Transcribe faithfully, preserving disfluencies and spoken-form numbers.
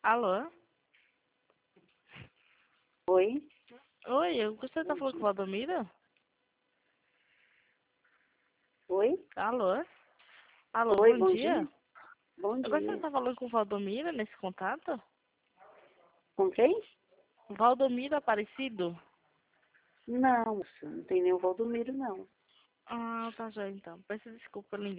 Alô? Oi? Oi, eu gostaria de estar falando com a Valdomira? Oi? Alô? Alô, Oi, bom bom dia. dia. Bom Eu gostaria de dia. estar falando com Valdomira nesse contato. Com quem? Valdomiro Aparecido? Não, moça, não tem nenhum Valdomiro, não. Ah, tá já então. Peço desculpa, linda.